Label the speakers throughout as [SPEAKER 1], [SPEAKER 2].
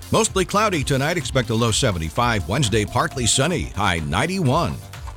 [SPEAKER 1] Mostly cloudy tonight. Expect a low 75. Wednesday, partly sunny. High 91.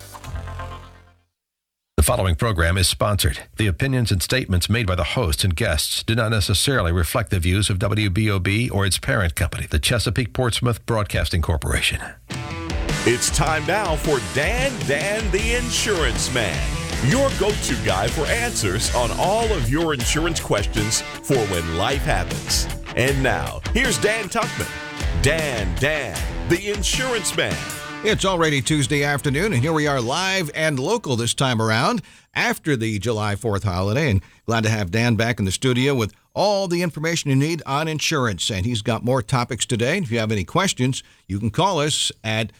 [SPEAKER 2] The following program is sponsored. The opinions and statements made by the hosts and guests do not necessarily reflect the views of WBOB or its parent company, the Chesapeake Portsmouth Broadcasting Corporation.
[SPEAKER 3] It's time now for Dan the Insurance Man, your go-to guy for answers on all of your insurance questions for when life happens. And now, here's Dan Tuckman. Dan, the Insurance Man.
[SPEAKER 1] It's already Tuesday afternoon, and here we are live and local this time around after the July 4th holiday. And glad to have Dan back in the studio with all the information you need on insurance. And he's got more topics today. If you have any questions, you can call us at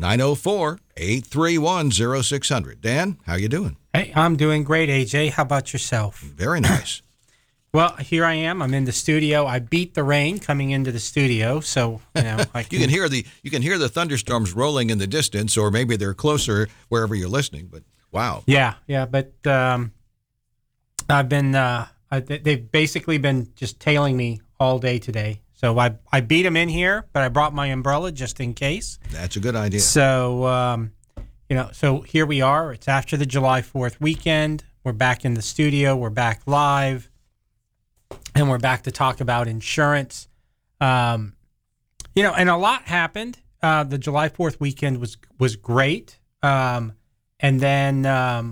[SPEAKER 1] 904-831-0600. Dan, how you doing?
[SPEAKER 4] Hey, I'm doing great, AJ. How about yourself?
[SPEAKER 1] Very nice.
[SPEAKER 4] Well, here I am. I'm in the studio. I beat the rain coming into the studio, so I
[SPEAKER 1] you can hear the thunderstorms rolling in the distance, or maybe they're closer wherever you're listening. But wow.
[SPEAKER 4] Yeah. But I've been they've basically been just tailing me all day today. So I beat them in here, but I brought my umbrella just in case.
[SPEAKER 1] That's a good idea.
[SPEAKER 4] So so here we are. It's after the July 4th weekend. We're back in the studio. We're back live. And we're back to talk about insurance. And a lot happened. The July 4th weekend was great. And then
[SPEAKER 1] that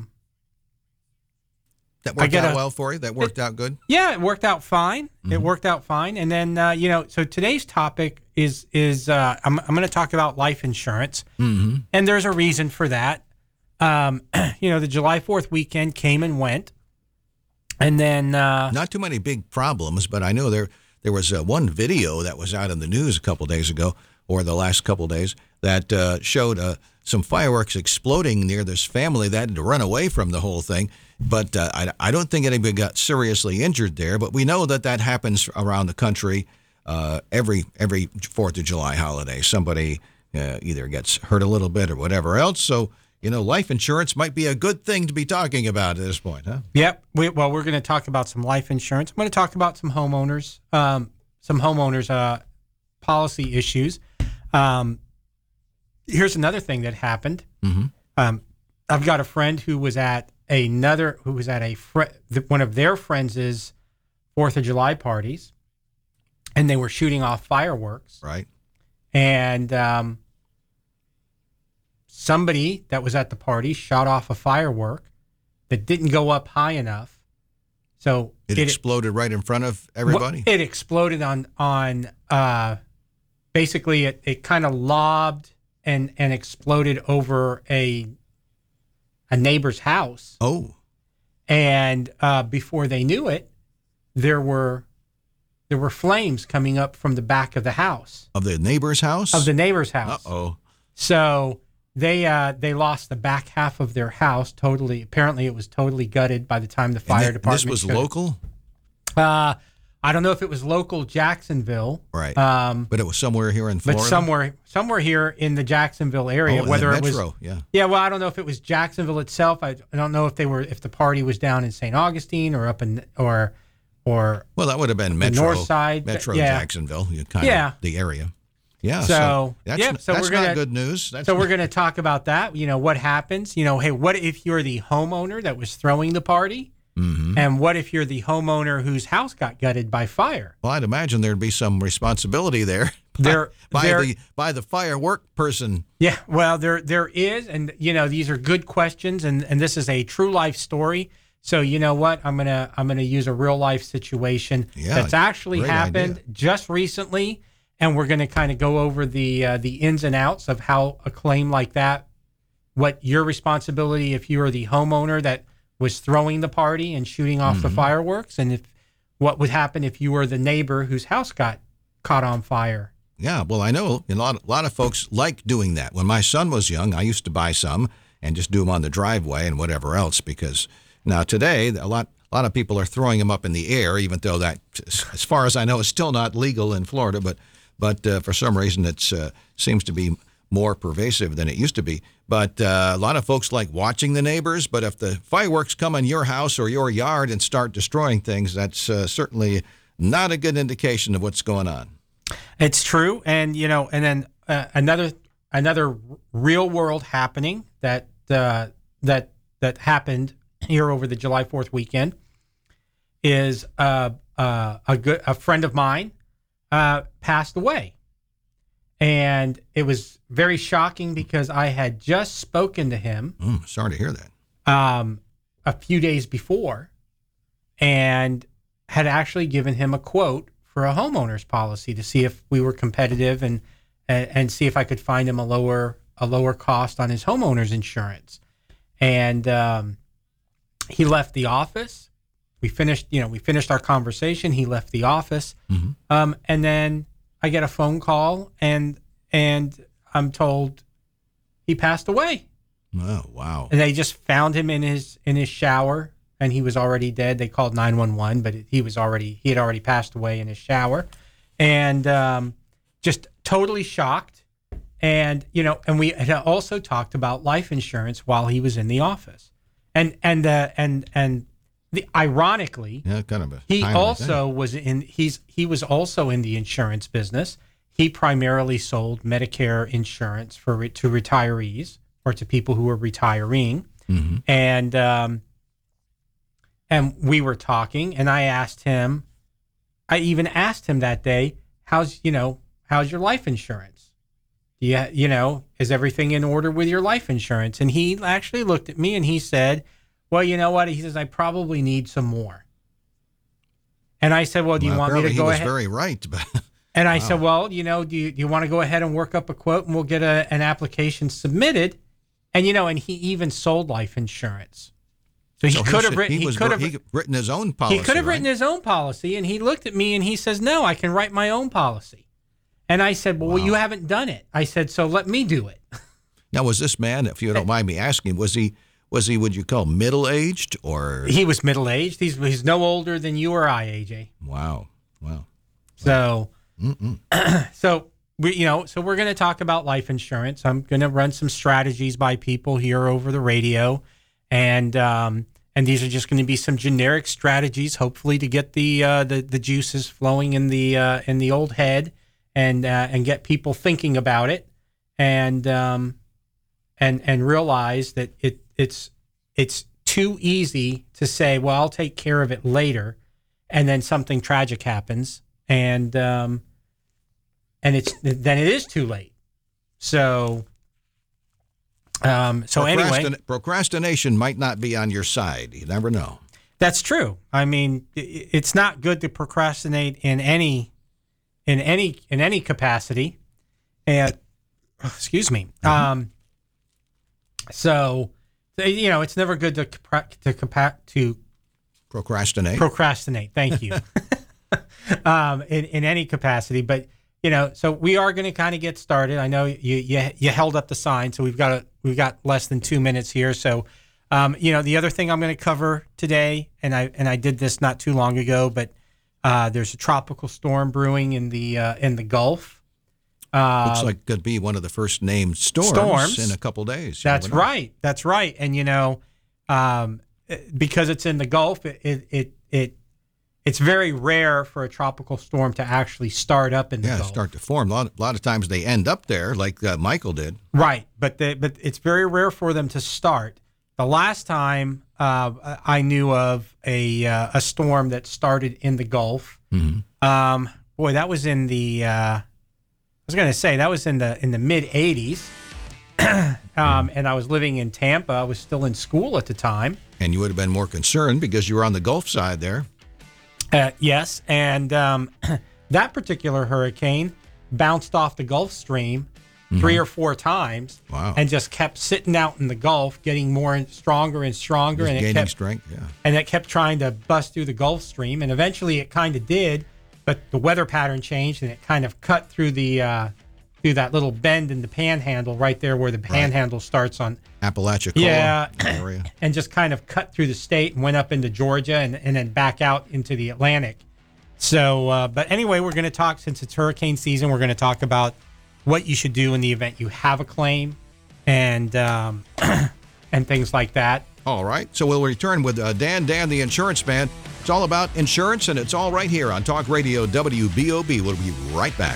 [SPEAKER 1] worked out well for you? That worked out good?
[SPEAKER 4] Yeah, it worked out fine.
[SPEAKER 1] Mm-hmm.
[SPEAKER 4] It worked out fine. And then, so today's topic is I'm going to talk about life insurance.
[SPEAKER 1] Mm-hmm.
[SPEAKER 4] And there's a reason for that. The July 4th weekend came and went. And then
[SPEAKER 1] not too many big problems, but I know there was one video that was out in the news a couple days ago, or the last couple days, that showed some fireworks exploding near this family that had to run away from the whole thing. But I don't think anybody got seriously injured there. But we know that happens around the country every 4th of July holiday. Somebody either gets hurt a little bit or whatever else. So life insurance might be a good thing to be talking about at this point, huh?
[SPEAKER 4] Yep. We're going to talk about some life insurance. I'm going to talk about some homeowners policy issues. Here's another thing that happened.
[SPEAKER 1] Mm-hmm.
[SPEAKER 4] I've got a friend who was at one of their friends' 4th of July parties, and they were shooting off fireworks.
[SPEAKER 1] Right.
[SPEAKER 4] And somebody that was at the party shot off a firework that didn't go up high enough. So
[SPEAKER 1] it exploded right in front of everybody?
[SPEAKER 4] It exploded on basically it kind of lobbed and exploded over a neighbor's house.
[SPEAKER 1] Oh. And
[SPEAKER 4] before they knew it, there were flames coming up from the back of the house.
[SPEAKER 1] Of the neighbor's house?
[SPEAKER 4] Of the neighbor's house.
[SPEAKER 1] Uh-oh.
[SPEAKER 4] So they lost the back half of their house totally. Apparently, it was totally gutted by the time the fire department.
[SPEAKER 1] This was local?
[SPEAKER 4] I don't know if it was local Jacksonville.
[SPEAKER 1] Right. But it was somewhere here in Florida?
[SPEAKER 4] But somewhere here in the Jacksonville area.
[SPEAKER 1] Whether it Metro, yeah.
[SPEAKER 4] Yeah, well, I don't know if it was Jacksonville itself. I don't know if the party was down in St. Augustine or up in or well,
[SPEAKER 1] that would have been Metro.
[SPEAKER 4] North side.
[SPEAKER 1] Metro Jacksonville, the area. Yeah.
[SPEAKER 4] So
[SPEAKER 1] that's not good news.
[SPEAKER 4] We're going to talk about that. What happens? Hey, what if you're the homeowner that was throwing the party?
[SPEAKER 1] Mm-hmm.
[SPEAKER 4] And what if you're the homeowner whose house got gutted by fire?
[SPEAKER 1] Well, I'd imagine there'd be some responsibility there by the firework person.
[SPEAKER 4] Yeah, well, there is, and these are good questions, and this is a true life story. So you know what? I'm gonna use a real life situation that's actually happened just recently, and we're gonna kind of go over the ins and outs of how a claim like that, what your responsibility if you are the homeowner that was throwing the party and shooting off the fireworks, and what would happen if you were the neighbor whose house got caught on fire.
[SPEAKER 1] Yeah, well, I know a lot of folks like doing that. When my son was young, I used to buy some and just do them on the driveway and whatever else, because now today a lot of people are throwing them up in the air, even though that, as far as I know, is still not legal in Florida. But for some reason it seems to be more pervasive than it used to be. But a lot of folks like watching the neighbors. But if the fireworks come in your house or your yard and start destroying things, that's certainly not a good indication of what's going on.
[SPEAKER 4] It's true, and and then another real world happening that happened here over the July 4th weekend is a friend of mine passed away, and it was very shocking because I had just spoken to him.
[SPEAKER 1] Sorry to hear that.
[SPEAKER 4] A few days before, and had actually given him a quote for a homeowner's policy to see if we were competitive and see if I could find him a lower cost on his homeowner's insurance. And he left the office. We finished our conversation. He left the office, and then I get a phone call, and I'm told he passed away.
[SPEAKER 1] Oh, wow!
[SPEAKER 4] And they just found him in his shower, and he was already dead. They called 911, but he had already passed away in his shower, and just totally shocked. And and we had also talked about life insurance while he was in the office, and ironically,
[SPEAKER 1] kind of
[SPEAKER 4] he also was he was also in the insurance business. He primarily sold Medicare insurance to retirees or to people who were retiring, and we were talking, and I even asked him that day, how's your life insurance? Is everything in order with your life insurance? And he actually looked at me and he said, well, you know what? He says, I probably need some more. And I said, well, do you want me to go ahead?
[SPEAKER 1] He was very right. But
[SPEAKER 4] and I said, well, do you want to go ahead and work up a quote, and we'll get an application submitted? And and he even sold life insurance. So he could have
[SPEAKER 1] written his own policy.
[SPEAKER 4] He could have written his own policy, and he looked at me and he says, no, I can write my own policy. And I said, well, you haven't done it. I said, so let me do it.
[SPEAKER 1] Now, was this man, if you don't mind me asking, was he, would you call middle-aged or?
[SPEAKER 4] He was middle-aged. He's no older than you or I, AJ.
[SPEAKER 1] Wow.
[SPEAKER 4] So, so we're going to talk about life insurance. I'm going to run some strategies by people here over the radio, and these are just going to be some generic strategies, hopefully to get the juices flowing in the old head, and get people thinking about it, and realize that it's too easy to say, well, I'll take care of it later, and then something tragic happens, and it is too late. So anyway,
[SPEAKER 1] procrastination might not be on your side. You never know.
[SPEAKER 4] That's true. I mean, it's not good to procrastinate in any capacity. And excuse me. So it's never good to
[SPEAKER 1] procrastinate.
[SPEAKER 4] Procrastinate. Thank you. In any capacity, but so we are going to kind of get started. I know you held up the sign, so we've got less than 2 minutes here. So, the other thing I'm going to cover today, and I did this not too long ago, but there's a tropical storm brewing in the Gulf.
[SPEAKER 1] Looks like it could be one of the first named storms in a couple days.
[SPEAKER 4] That's right. That's right. And because it's in the Gulf, it's very rare for a tropical storm to actually start up in the Gulf.
[SPEAKER 1] Start to form. A lot of times they end up there, like Michael did.
[SPEAKER 4] Right, but it's very rare for them to start. The last time I knew of a storm that started in the Gulf, that was in the I was going to say that was in the mid '80s, and I was living in Tampa. I was still in school at the time,
[SPEAKER 1] and you would have been more concerned because you were on the Gulf side there.
[SPEAKER 4] Yes, and that particular hurricane bounced off the Gulf Stream 3 or 4 times, and just kept sitting out in the Gulf, getting more stronger and stronger, and
[SPEAKER 1] gaining strength. Yeah,
[SPEAKER 4] and it kept trying to bust through the Gulf Stream, and eventually it kind of did, but the weather pattern changed, and it kind of cut through through that little bend in the Panhandle right there where the Panhandle starts on
[SPEAKER 1] Apalachia area,
[SPEAKER 4] and just kind of cut through the state and went up into Georgia and then back out into the Atlantic. So, but anyway, we're going to talk, since it's hurricane season, we're going to talk about what you should do in the event you have a claim, and things like that.
[SPEAKER 1] All right. So we'll return with Dan the Insurance Man. It's all about insurance, and it's all right here on Talk Radio WBOB. We'll be right back.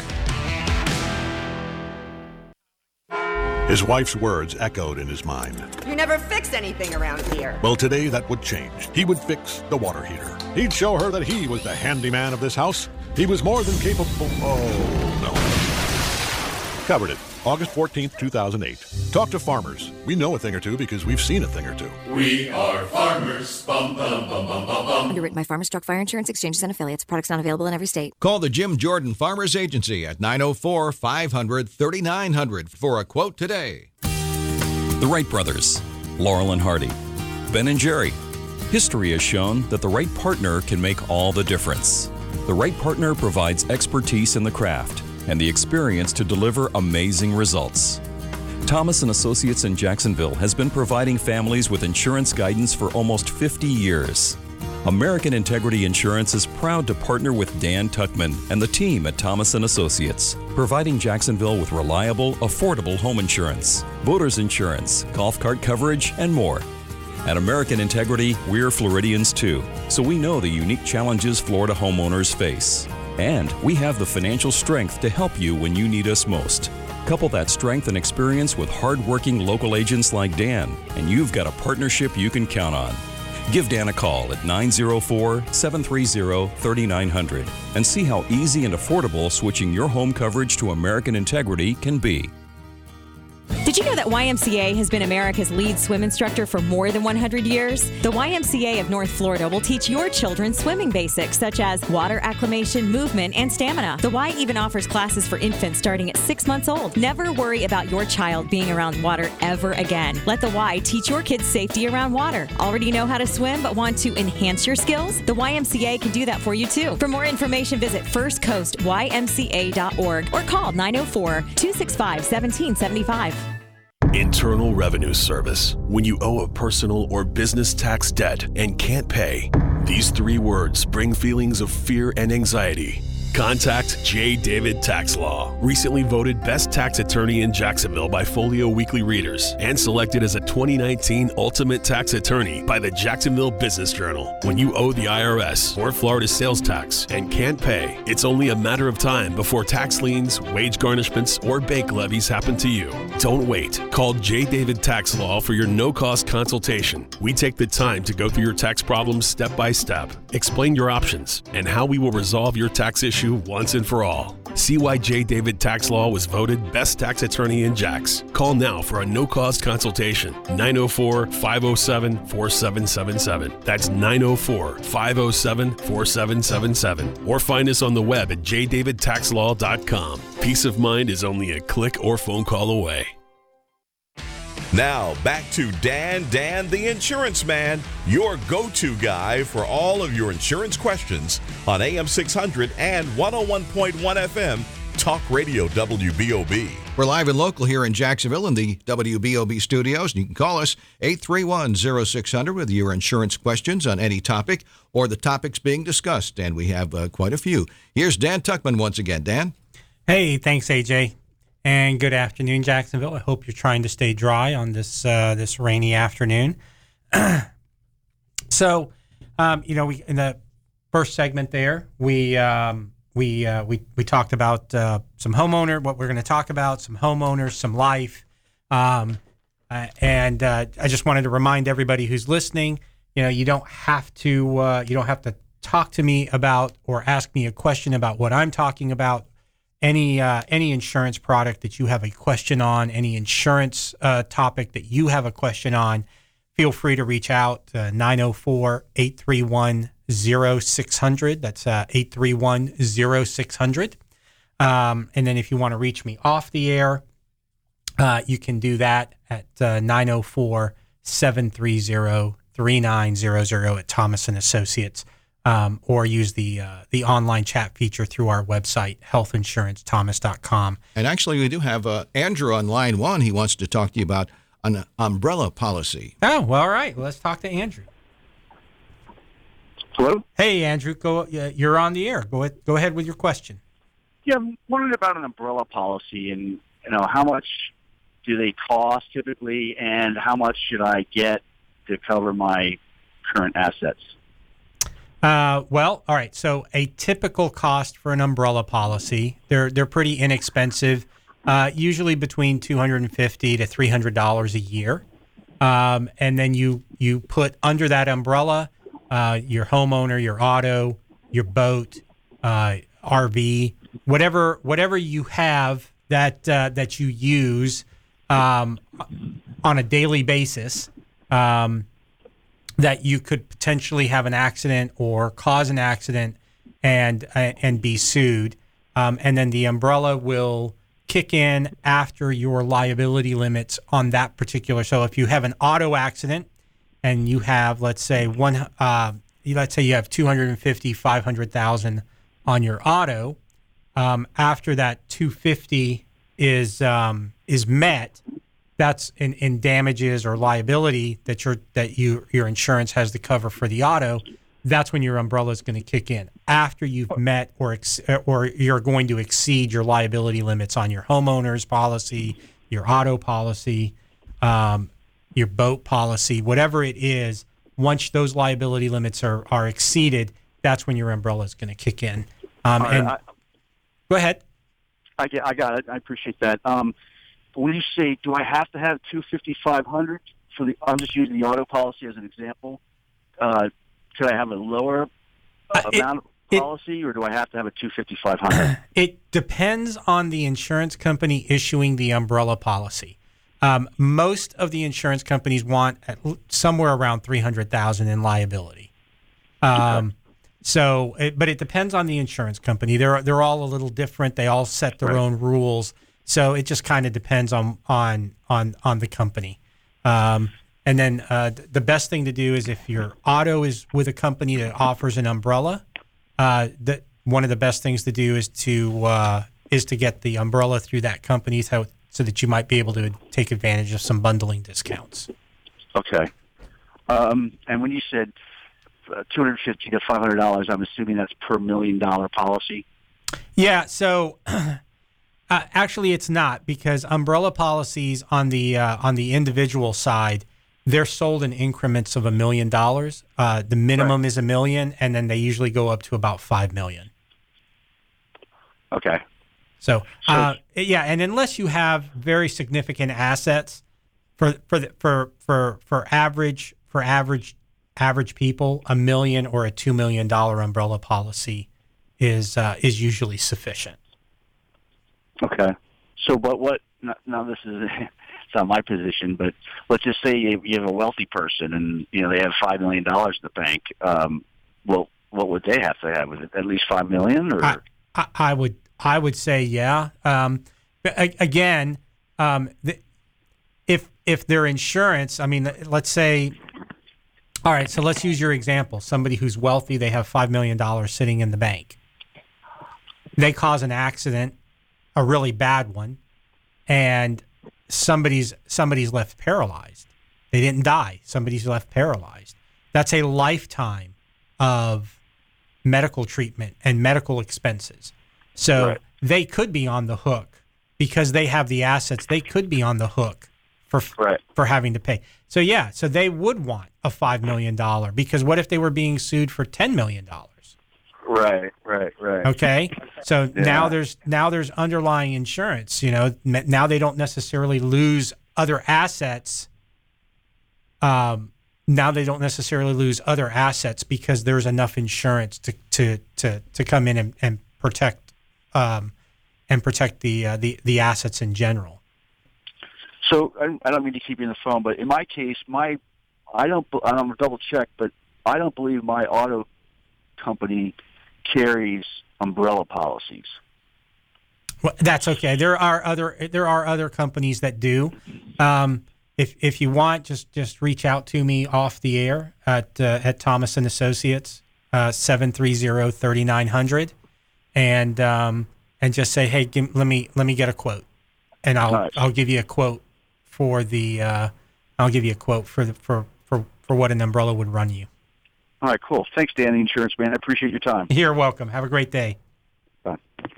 [SPEAKER 5] His wife's words echoed in his mind.
[SPEAKER 6] You never fix anything around here.
[SPEAKER 5] Well, today that would change. He would fix the water heater. He'd show her that he was the handyman of this house. He was more than capable. Oh, no. Covered it. August 14th, 2008. Talk to farmers. We know a thing or two because we've seen a thing or two.
[SPEAKER 7] We are farmers. Bum, bum, bum, bum, bum, bum.
[SPEAKER 8] Underwritten by Farmers Truck Fire Insurance Exchanges and Affiliates. Products not available in every state.
[SPEAKER 1] Call the Jim Jordan Farmers Agency at 904-500-3900 for a quote today.
[SPEAKER 9] The Wright brothers, Laurel and Hardy, Ben and Jerry. History has shown that the right partner can make all the difference. The right partner provides expertise in the craft and the experience to deliver amazing results. Thomas & Associates in Jacksonville has been providing families with insurance guidance for almost 50 years. American Integrity Insurance is proud to partner with Dan Tuckman and the team at Thomas & Associates, providing Jacksonville with reliable, affordable home insurance, boaters insurance, golf cart coverage, and more. At American Integrity, we're Floridians too, so we know the unique challenges Florida homeowners face. And we have the financial strength to help you when you need us most. Couple that strength and experience with hard-working local agents like Dan, and you've got a partnership you can count on. Give Dan a call at 904-730-3900 and see how easy and affordable switching your home coverage to American Integrity can be.
[SPEAKER 10] Did you know that YMCA has been America's lead swim instructor for more than 100 years? The YMCA of North Florida will teach your children swimming basics such as water acclimation, movement, and stamina. The Y even offers classes for infants starting at 6 months old. Never worry about your child being around water ever again. Let the Y teach your kids safety around water. Already know how to swim but want to enhance your skills? The YMCA can do that for you too. For more information, visit firstcoastymca.org or call 904-265-1775.
[SPEAKER 11] Internal Revenue Service. When you owe a personal or business tax debt and can't pay, these 3 words bring feelings of fear and anxiety. Contact J. David Tax Law. Recently voted Best Tax Attorney in Jacksonville by Folio Weekly readers and selected as a 2019 Ultimate Tax Attorney by the Jacksonville Business Journal. When you owe the IRS or Florida sales tax and can't pay, it's only a matter of time before tax liens, wage garnishments, or bank levies happen to you. Don't wait. Call J. David Tax Law for your no-cost consultation. We take the time to go through your tax problems step by step, explain your options, and how we will resolve your tax issue once and for all. See why J. David Tax Law was voted Best Tax Attorney in Jax. Call now for a no-cost consultation. 904-507-4777. That's 904-507-4777. Or find us on the web at jdavidtaxlaw.com. Peace of mind is only a click or phone call away.
[SPEAKER 3] Now, back to Dan the Insurance Man, your go-to guy for all of your insurance questions on AM 600 and 101.1 FM, Talk Radio WBOB.
[SPEAKER 1] We're live and local here in Jacksonville in the WBOB studios. You can call us 831-0600 with your insurance questions on any topic or the topics being discussed, and we have quite a few. Here's Dan Tuckman once again. Dan?
[SPEAKER 4] Hey, thanks, AJ. And good afternoon, Jacksonville. I hope you're trying to stay dry on this this rainy afternoon. So, we in the first segment there, we talked about some homeowner, what we're going to talk about, some homeowners, some life, and I just wanted to remind everybody who's listening, you don't have to talk to me about or ask me a question about what I'm talking about. Any insurance product that you have a question on, any insurance topic that you have a question on, feel free to reach out, 904-831-0600. That's 831-0600. And then if you want to reach me off the air, you can do that at 904-730-3900 at Thomas & Associates. Or use the online chat feature through our website, healthinsuranceThomas.com.
[SPEAKER 1] And actually, we do have Andrew on line one. He wants to talk to you about an umbrella policy.
[SPEAKER 4] Oh, well, all right. Let's talk to Andrew.
[SPEAKER 12] Hello?
[SPEAKER 4] Hey, Andrew. You're on the air. Go ahead with your question.
[SPEAKER 12] Yeah, I'm wondering about an umbrella policy and, how much do they cost typically and how much should I get to cover my current assets?
[SPEAKER 4] Well, all right. So a typical cost for an umbrella policy, they're pretty inexpensive, usually between $250 to $300 a year. And then you put under that umbrella your homeowner, your auto, your boat, RV, whatever you have that you use on a daily basis. That you could potentially have an accident or cause an accident and be sued, and then the umbrella will kick in after your liability limits on that particular. So if you have an auto accident and you have, let's say you have $250,000, $500,000 on your auto, after that $250 is met. That's in damages or liability that your insurance has to cover for the auto. That's when your umbrella is going to kick in after you've met or you're going to exceed your liability limits on your homeowner's policy, your auto policy, your boat policy, whatever it is. Once those liability limits are exceeded, that's when your umbrella is going to kick in. Go ahead.
[SPEAKER 12] I got it. I appreciate that. When you say, do I have to have $250,000, $500,000 for the? I'm just using the auto policy as an example. Could I have a lower amount of policy, or do I have to have a $250,000, $500,000?
[SPEAKER 4] It depends on the insurance company issuing the umbrella policy. Most of the insurance companies want somewhere around $300,000 in liability. But it depends on the insurance company. They're all a little different. They all set their own rules. So it just kind of depends on the company. And then the best thing to do is if your auto is with a company that offers an umbrella, one of the best things to do is to get the umbrella through that company so that you might be able to take advantage of some bundling discounts.
[SPEAKER 12] Okay. And when you said $250 to $500, I'm assuming that's per $1 million policy?
[SPEAKER 4] Yeah, so actually it's not, because umbrella policies on the individual side, they're sold in increments of $1 million. The minimum is $1 million, and then they usually go up to about $5 million.
[SPEAKER 12] Okay.
[SPEAKER 4] So and unless you have very significant assets, for average people, $1 million or a $2 million umbrella policy is usually sufficient.
[SPEAKER 12] Okay. So, but what? Now this is it's not my position, but let's just say you have a wealthy person and they have $5 million in the bank. Well, what would they have to have? Was it at least $5 million? Or
[SPEAKER 4] I would say yeah. Again, if their insurance, I mean, let's say. All right, so let's use your example. Somebody who's wealthy, they have $5 million sitting in the bank. They cause an accident, a really bad one, and somebody's left paralyzed. They didn't die. Somebody's left paralyzed. That's a lifetime of medical treatment and medical expenses. So they could be on the hook because they have the assets. They could be on the hook for having to pay. So so they would want a $5 million, because what if they were being sued for $10 million?
[SPEAKER 12] Right.
[SPEAKER 4] Okay, so now there's underlying insurance. Now they don't necessarily lose other assets. Now they don't necessarily lose other assets because there's enough insurance to come in and protect the assets in general.
[SPEAKER 12] So I don't mean to keep you on the phone, but in my case, I'm gonna double check, but I don't believe my auto company carries umbrella policies.
[SPEAKER 4] Well, that's okay. There are other companies that do. If you want, just reach out to me off the air at Thomas and Associates 730-3900, and just say, hey, let me get a quote, and I'll give you a quote for what an umbrella would run you.
[SPEAKER 12] All right, cool. Thanks, Dan, the insurance man. I appreciate your time.
[SPEAKER 4] You're welcome. Have a great day.
[SPEAKER 12] Bye.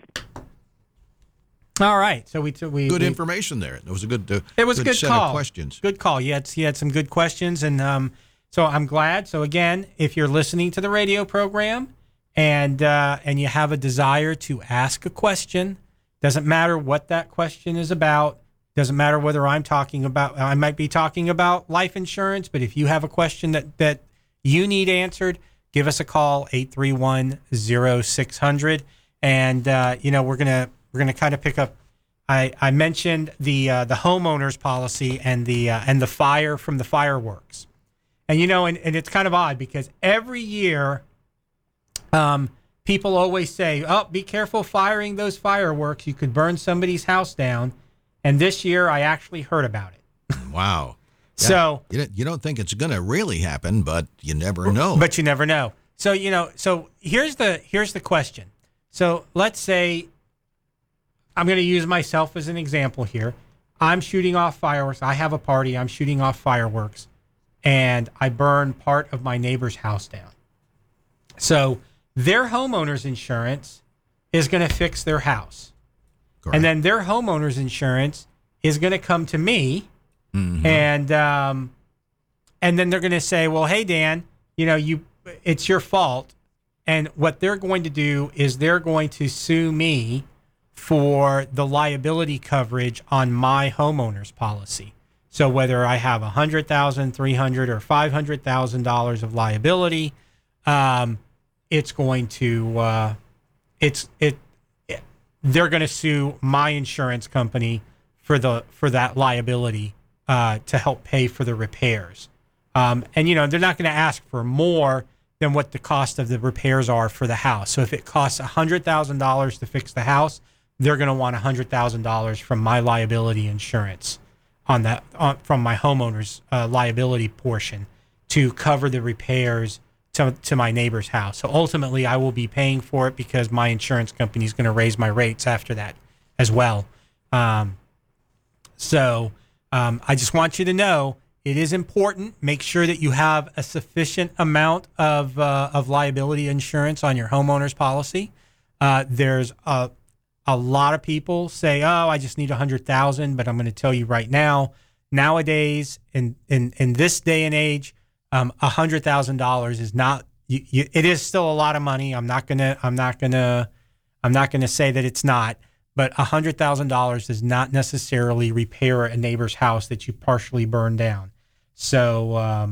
[SPEAKER 4] All right. So we
[SPEAKER 1] good information there. It was a good.
[SPEAKER 4] It was a good
[SPEAKER 1] set
[SPEAKER 4] call.
[SPEAKER 1] Of questions.
[SPEAKER 4] Good call. He had some good questions, and So I'm glad. So again, if you're listening to the radio program and you have a desire to ask a question, doesn't matter what that question is about. Doesn't matter whether I might be talking about life insurance, but if you have a question that you need answered, give us a call, 831-0600. And, we're going to kind of pick up. I mentioned the homeowner's policy and the fire from the fireworks. And, and it's kind of odd because every year, people always say, oh, be careful firing those fireworks. You could burn somebody's house down. And this year, I actually heard about it.
[SPEAKER 1] Wow. Yeah.
[SPEAKER 4] So
[SPEAKER 1] you don't think it's going to really happen, but you never know.
[SPEAKER 4] But you never know. So so here's the question. So let's say I'm going to use myself as an example here. I'm shooting off fireworks. I have a party. I'm shooting off fireworks, and I burn part of my neighbor's house down. So their homeowner's insurance is going to fix their house. Correct. And then their homeowner's insurance is going to come to me, and then they're going to say, "Well, hey Dan, it's your fault." And what they're going to do is they're going to sue me for the liability coverage on my homeowner's policy. So whether I have $100,000, $300,000, or $500,000 of liability, it's going to they're going to sue my insurance company for that liability to help pay for the repairs. And they're not going to ask for more than what the cost of the repairs are for the house. So if it costs $100,000 to fix the house, they're going to want $100,000 from my liability insurance from my homeowner's liability portion to cover the repairs to my neighbor's house. So ultimately, I will be paying for it because my insurance company is going to raise my rates after that as well. I just want you to know it is important. Make sure that you have a sufficient amount of liability insurance on your homeowner's policy. There's a lot of people say, "Oh, I just need $100,000," but I'm going to tell you right now, nowadays in this day and age, $100,000 is not. It is still a lot of money. I'm not gonna say that it's not. But $100,000 does not necessarily repair a neighbor's house that you partially burned down. So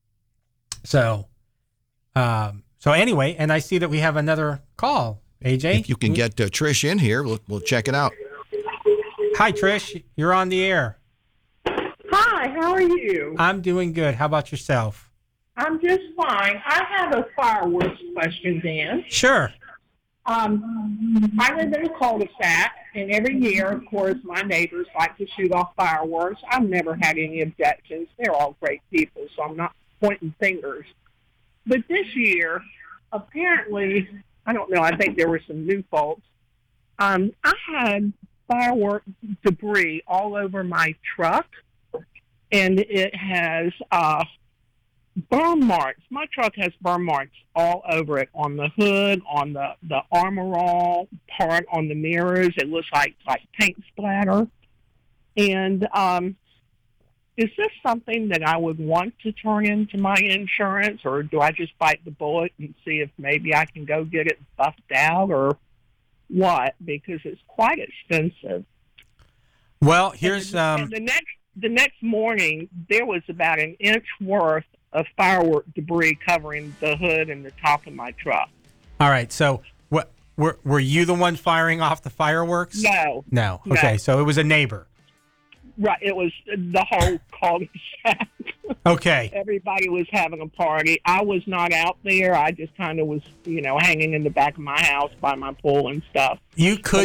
[SPEAKER 4] anyway, and I see that we have another call. AJ,
[SPEAKER 1] if you can get Trish in here, we'll check it out.
[SPEAKER 4] Hi, Trish. You're on the air.
[SPEAKER 13] Hi, how are you?
[SPEAKER 4] I'm doing good. How about yourself?
[SPEAKER 13] I'm just fine. I have a fireworks question, Dan.
[SPEAKER 4] Sure.
[SPEAKER 13] I live in a cul-de-sac, and every year, of course, my neighbors like to shoot off fireworks. I've never had any objections. They're all great people, so I'm not pointing fingers. But this year, apparently, I don't know, I think there were some new faults. I had firework debris all over my truck, and it has burn marks. My truck has burn marks all over it, on the hood, on the Armor All part, on the mirrors. It looks like paint splatter. And is this something that I would want to turn into my insurance, or do I just bite the bullet and see if maybe I can go get it buffed out, or what? Because it's quite expensive.
[SPEAKER 4] Well, here's
[SPEAKER 13] and the next morning there was about an inch worth of firework debris covering the hood and the top of my truck.
[SPEAKER 4] All right. So, what were you the one firing off the fireworks?
[SPEAKER 13] No.
[SPEAKER 4] Okay. So it was a neighbor.
[SPEAKER 13] Right. It was the whole cul-de-sac.
[SPEAKER 4] Okay.
[SPEAKER 13] Everybody was having a party. I was not out there. I just kind of was, hanging in the back of my house by my pool and stuff.
[SPEAKER 4] You could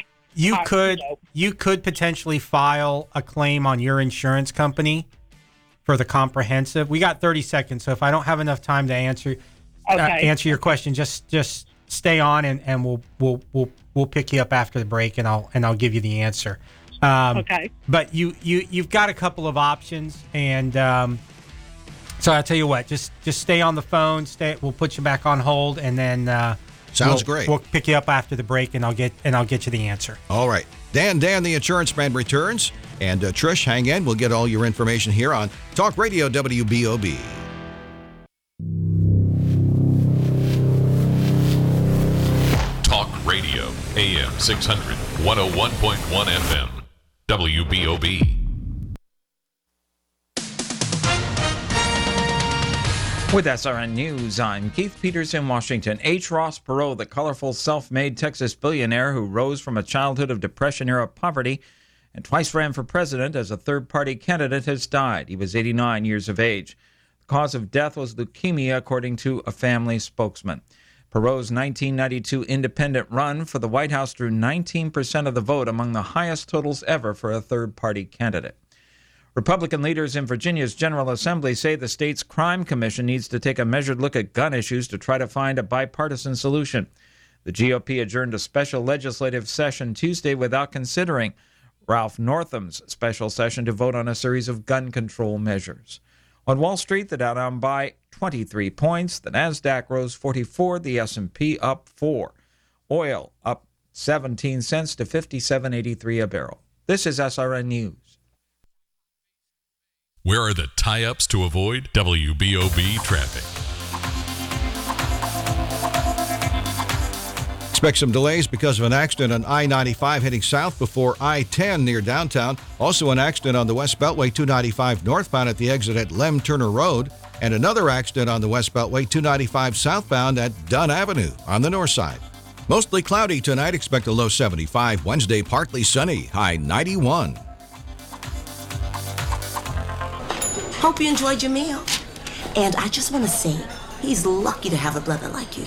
[SPEAKER 4] potentially file a claim on your insurance company for the comprehensive. We got 30 seconds, so if I don't have enough time to answer your question, just stay on and we'll pick you up after the break, and I'll give you the answer.
[SPEAKER 13] Okay.
[SPEAKER 4] But you've got a couple of options, and so I'll tell you what, just stay on the phone. We'll put you back on hold, and then
[SPEAKER 1] sounds great.
[SPEAKER 4] We'll pick you up after the break, and I'll get you the answer.
[SPEAKER 1] All right. Dan, the Insurance Man, returns. And Trish, hang in. We'll get all your information here on Talk Radio WBOB.
[SPEAKER 14] 600, 101.1 FM, WBOB.
[SPEAKER 15] With SRN News, I'm Keith Peters in Washington. H. Ross Perot, the colorful self-made Texas billionaire who rose from a childhood of Depression-era poverty and twice ran for president as a third-party candidate, has died. He was 89 years of age. The cause of death was leukemia, according to a family spokesman. Perot's 1992 independent run for the White House drew 19% of the vote, among the highest totals ever for a third-party candidate. Republican leaders in Virginia's General Assembly say the state's crime commission needs to take a measured look at gun issues to try to find a bipartisan solution. The GOP adjourned a special legislative session Tuesday without considering Ralph Northam's special session to vote on a series of gun control measures. On Wall Street, the Dow down by 23 points, the Nasdaq rose 44, the S&P up 4. Oil up 17 cents to $57.83 a barrel. This is SRN News.
[SPEAKER 14] Where are the tie-ups to avoid WBOB traffic?
[SPEAKER 1] Expect some delays because of an accident on I-95 heading south before I-10 near downtown. Also an accident on the West Beltway 295 northbound at the exit at Lem Turner Road. And another accident on the West Beltway 295 southbound at Dunn Avenue on the north side. Mostly cloudy tonight. Expect a low 75. Wednesday, partly sunny. High 91.
[SPEAKER 16] Hope you enjoyed your meal. And I just want to say, he's lucky to have a brother like you.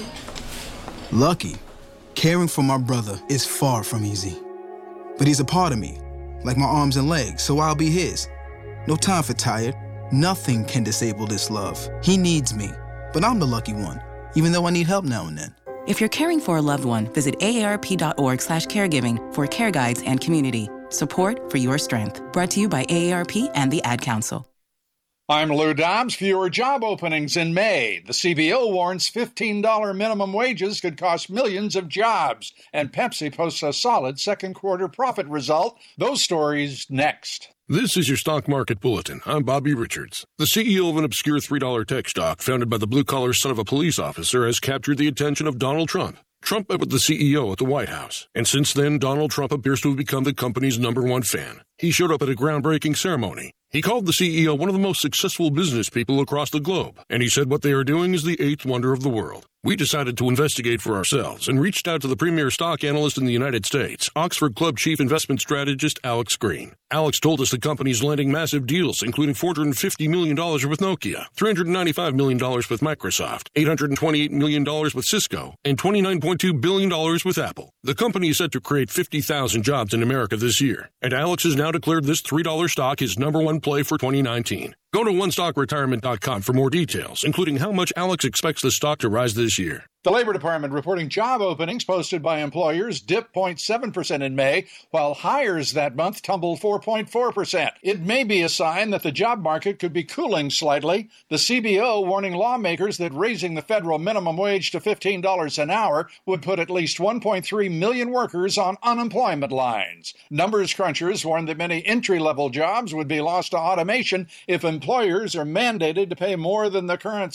[SPEAKER 17] Lucky? Caring for my brother is far from easy. But he's a part of me, like my arms and legs, so I'll be his. No time for tired. Nothing can disable this love. He needs me, but I'm the lucky one, even though I need help now and then.
[SPEAKER 18] If you're caring for a loved one, visit aarp.org/caregiving for care guides and community. Support for your strength. Brought to you by AARP and the Ad Council.
[SPEAKER 19] I'm Lou Dobbs. Fewer job openings in May. The CBO warns $15 minimum wages could cost millions of jobs. And Pepsi posts a solid second quarter profit result. Those stories next.
[SPEAKER 11] This is your Stock Market Bulletin. I'm Bobby Richards. The CEO of an obscure $3 tech stock founded by the blue-collar son of a police officer has captured the attention of Donald Trump. Trump met with the CEO at the White House, and since then, Donald Trump appears to have become the company's #1 fan. He showed up at a groundbreaking ceremony. He called the CEO one of the most successful business people across the globe, and he said what they are doing is the 8th wonder of the world. We decided to investigate for ourselves and reached out to the premier stock analyst in the United States, Oxford Club chief investment strategist Alex Green. Alex told us the company's landing massive deals, including $450 million with Nokia, $395 million with Microsoft, $828 million with Cisco, and $29.2 billion with Apple. The company is set to create 50,000 jobs in America this year, and Alex has now declared this $3 stock his #1 play for 2019. Go to OneStockRetirement.com for more details, including how much Alex expects the stock to rise this year.
[SPEAKER 19] The Labor Department reporting job openings posted by employers dipped 0.7% in May, while hires that month tumbled 4.4%. It may be a sign that the job market could be cooling slightly. The CBO warning lawmakers that raising the federal minimum wage to $15 an hour would put at least 1.3 million workers on unemployment lines. Numbers crunchers warn that many entry-level jobs would be lost to automation if employers are mandated to pay more than the current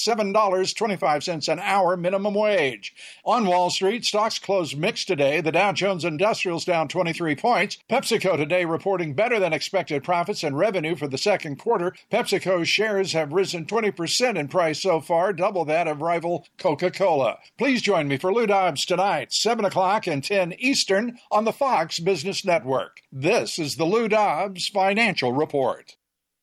[SPEAKER 19] $7.25 an hour minimum wage. On Wall Street, stocks closed mixed today. The Dow Jones Industrial's down 23 points. PepsiCo today reporting better than expected profits and revenue for the second quarter. PepsiCo's shares have risen 20% in price so far, double that of rival Coca-Cola. Please join me for Lou Dobbs tonight, 7 o'clock and 10 Eastern on the Fox Business Network. This is the Lou Dobbs Financial Report.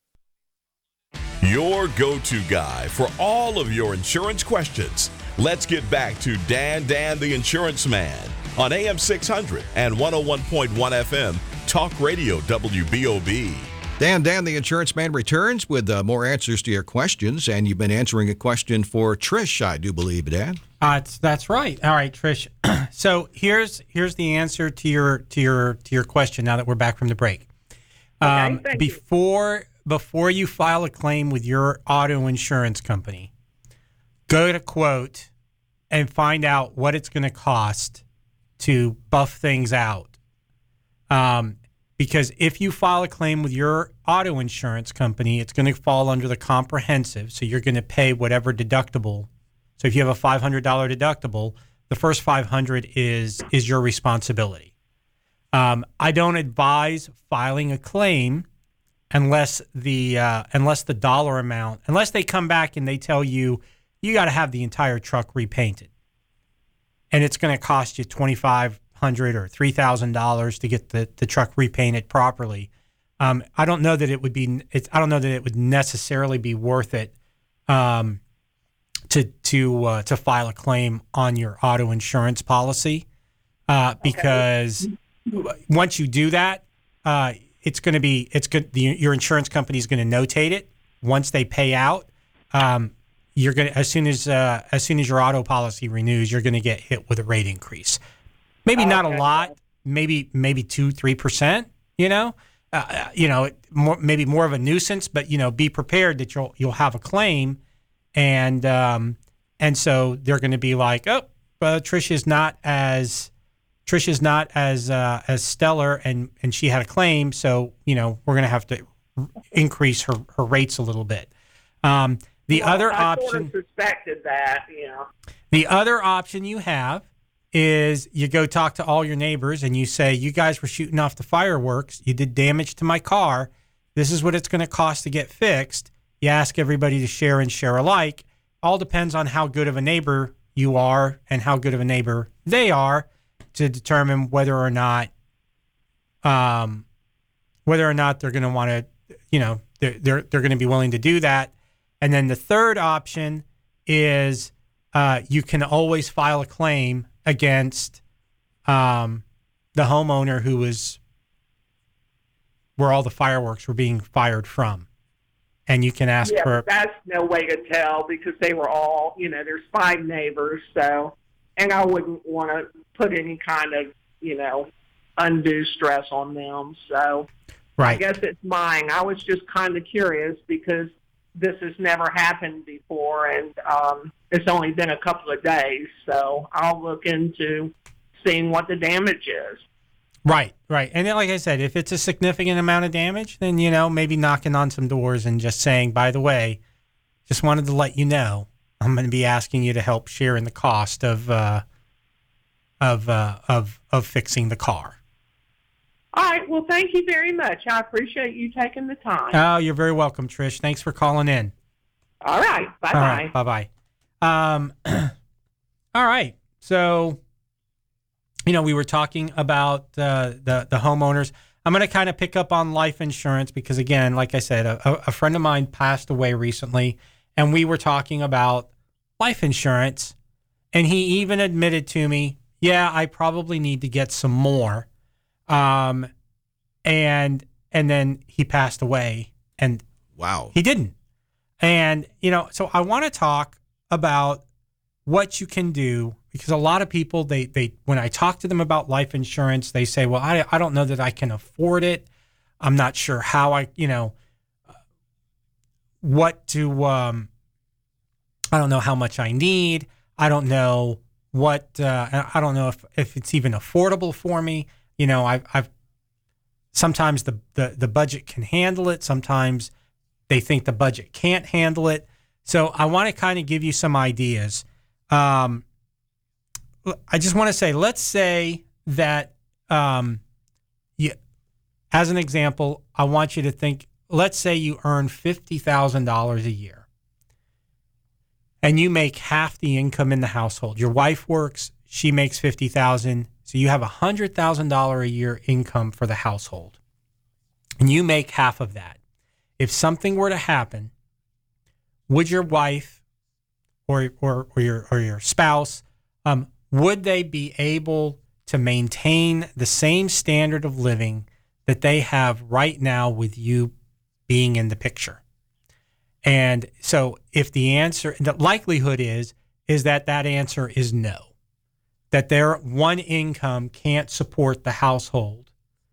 [SPEAKER 3] Your go-to guy for all of your insurance questions. Let's get back to Dan the Insurance Man on AM 600 and 101.1 FM Talk Radio WBOB.
[SPEAKER 1] Dan the Insurance Man returns with more answers to your questions, and you've been answering a question for Trish, I do believe, Dan.
[SPEAKER 4] That's right. All right, Trish. So here's the answer to your question. Now that we're back from the break, before you file a claim with your auto insurance company, go to Quote and find out what it's going to cost to buff things out. Because if you file a claim with your auto insurance company, it's going to fall under the comprehensive. So you're going to pay whatever deductible. So if you have a $500 deductible, the first $500 is your responsibility. I don't advise filing a claim unless the dollar amount, unless they come back and they tell you got to have the entire truck repainted, and it's going to cost you $2,500 or $3,000 to get the truck repainted properly. I don't know that it would be. I don't know that it would necessarily be worth it to file a claim on your auto insurance policy because once you do that, it's good. Your insurance company is going to notate it. Once they pay out, you're going to as soon as your auto policy renews, you're going to get hit with a rate increase. Maybe not a lot, maybe 2-3%. Maybe more of a nuisance, but be prepared that you'll have a claim, and so they're going to be like, Trish is not as stellar, and she had a claim, so we're going to have to increase her rates a little bit. The other option,
[SPEAKER 13] sort of suspected that,
[SPEAKER 4] The other option you have is you go talk to all your neighbors and you say, you guys were shooting off the fireworks. You did damage to my car. This is what it's going to cost to get fixed. You ask everybody to share and share alike. All depends on how good of a neighbor you are and how good of a neighbor they are to determine whether or not they're going to want to, they're going to be willing to do that. And then the third option is you can always file a claim against the homeowner where all the fireworks were being fired from. And you can ask for...
[SPEAKER 13] that's no way to tell because they were all, there's 5 neighbors, so, and I wouldn't want to put any kind of, undue stress on them. So
[SPEAKER 4] right.
[SPEAKER 13] I guess it's mine. I was just kind of curious because this has never happened before, and it's only been a couple of days, so I'll look into seeing what the damage is.
[SPEAKER 4] Right. And then, like I said, if it's a significant amount of damage, then, maybe knocking on some doors and just saying, by the way, just wanted to let you know, I'm going to be asking you to help share in the cost of fixing the car.
[SPEAKER 13] All right. Well, thank you very much. I appreciate you taking the time.
[SPEAKER 4] Oh, you're very welcome, Trish. Thanks for calling in.
[SPEAKER 13] All right. Bye-bye.
[SPEAKER 4] All right, bye-bye. All right. So, we were talking about the homeowners. I'm going to kind of pick up on life insurance because, again, like I said, a friend of mine passed away recently, and we were talking about life insurance, and he even admitted to me, I probably need to get some more. And then he passed away, and
[SPEAKER 1] wow,
[SPEAKER 4] he didn't. And, so I want to talk about what you can do, because a lot of people, they when I talk to them about life insurance, they say, well, I don't know that I can afford it. I'm not sure how I don't know how much I need. I don't know I don't know if it's even affordable for me. I've sometimes the budget can handle it. Sometimes they think the budget can't handle it. So I want to kind of give you some ideas. I just want to say, let's say that, as an example, I want you to think, let's say you earn $50,000 a year and you make half the income in the household. Your wife works, she makes $50,000. So you have $100,000 a year income for the household and you make half of that. If something were to happen, would your wife or your spouse, would they be able to maintain the same standard of living that they have right now with you being in the picture? And so if the likelihood is that answer is no, that their one income can't support the household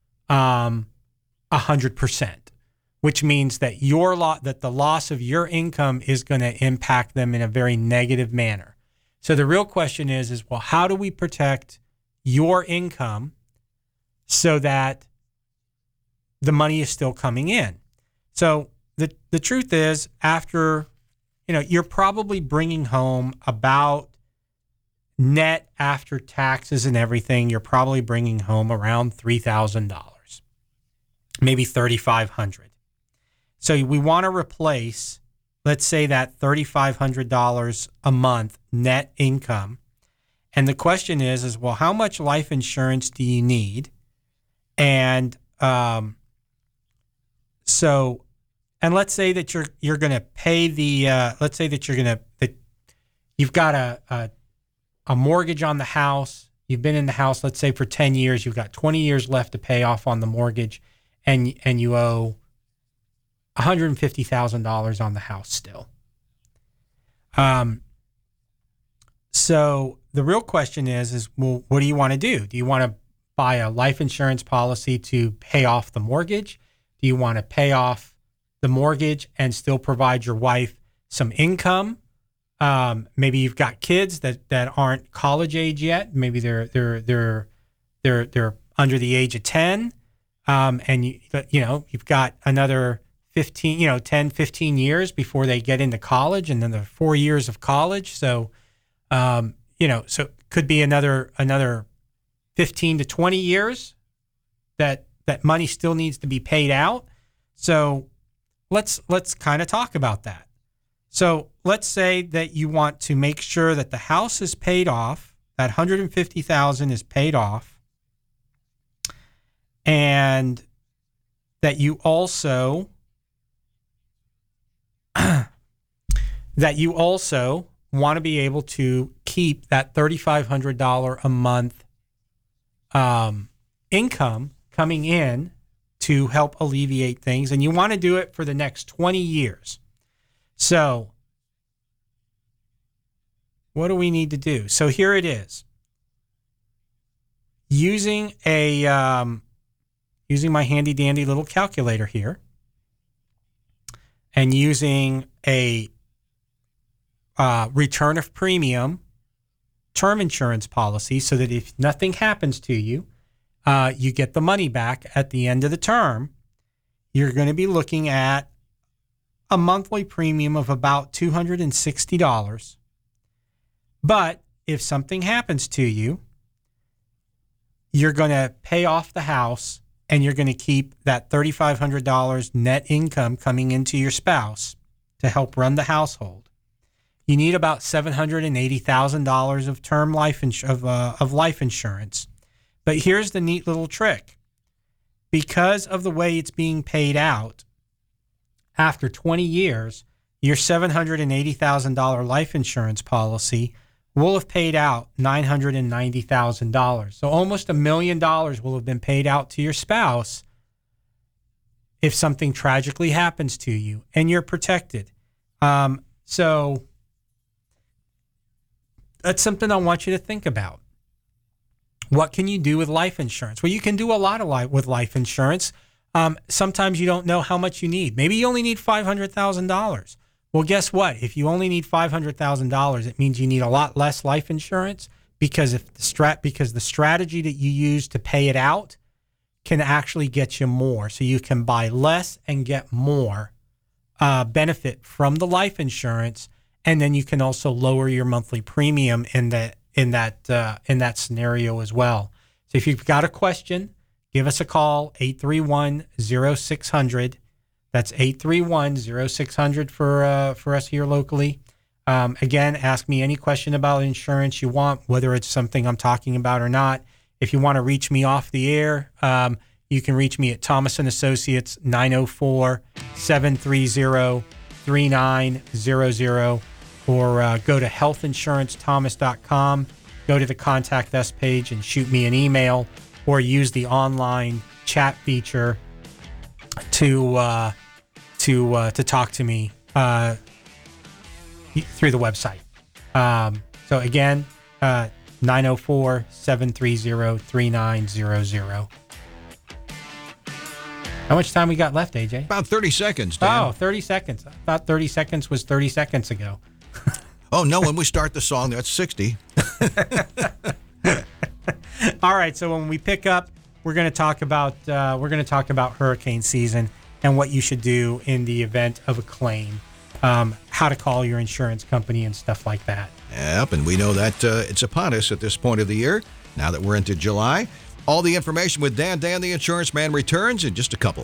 [SPEAKER 4] 100%, which means that the loss of your income is going to impact them in a very negative manner. So the real question is, well, how do we protect your income so that the money is still coming in? So the truth is, after, you're probably bringing home about net after taxes and everything, you're probably bringing home around $3,000, maybe $3,500. So we want to replace, let's say, that $3,500 a month net income. And the question is, well, how much life insurance do you need? And and let's say that you're going to pay let's say that you've got a mortgage on the house. You've been in the house, let's say, for 10 years. You've got 20 years left to pay off on the mortgage, and you owe $150,000 on the house still. So the real question is, well, what do you want to do? Do you want to buy a life insurance policy to pay off the mortgage? Do you want to pay off the mortgage and still provide your wife some income? Maybe you've got kids that aren't college age yet. Maybe they're under the age of 10, and you've got another 15 years before they get into college, and then the 4 years of college. So, so it could be another 15 to 20 years that money still needs to be paid out. So let's kind of talk about that. So let's say that you want to make sure that the house is paid off, that $150,000 is paid off, and that you also want to be able to keep that $3,500 a month income coming in to help alleviate things, and you want to do it for the next 20 years. So what do we need to do? So here it is. Using my handy dandy little calculator here, and using a return of premium term insurance policy, so that if nothing happens to you, you get the money back at the end of the term, you're going to be looking at a monthly premium of about $260. But if something happens to you, you're going to pay off the house, and you're going to keep that $3,500 net income coming into your spouse to help run the household. You need about $780,000 of term life life insurance. But here's the neat little trick. Because of the way it's being paid out, after 20 years, your $780,000 life insurance policy will have paid out $990,000. So almost $1 million will have been paid out to your spouse if something tragically happens to you, and you're protected. So that's something I want you to think about. What can you do with life insurance? Well, you can do a lot with life insurance. Sometimes you don't know how much you need. Maybe you only need $500,000. Well, guess what? If you only need $500,000, it means you need a lot less life insurance, because the strategy that you use to pay it out can actually get you more. So you can buy less and get more benefit from the life insurance, and then you can also lower your monthly premium in that scenario as well. So if you've got a question, give us a call, 831-0600. That's 831-0600 for us here locally. Again, ask me any question about insurance you want, whether it's something I'm talking about or not. If you want to reach me off the air, you can reach me at Thomas & Associates, 904-730-3900, or go to healthinsurancethomas.com, go to the Contact Us page and shoot me an email, or use the online chat feature to talk to me through the website. So again, 904-730-3900. How much time we got left, AJ?
[SPEAKER 1] About 30 seconds, Dan.
[SPEAKER 4] Oh, 30 seconds. I thought 30 seconds was 30 seconds ago.
[SPEAKER 1] Oh, no, when we start the song, that's 60.
[SPEAKER 4] All right, so when we pick up, we're going to talk about hurricane season and what you should do in the event of a claim, how to call your insurance company and stuff like that.
[SPEAKER 1] Yep, and we know that it's upon us at this point of the year, now that we're into July. All the information with Dan the Insurance Man returns in just a couple.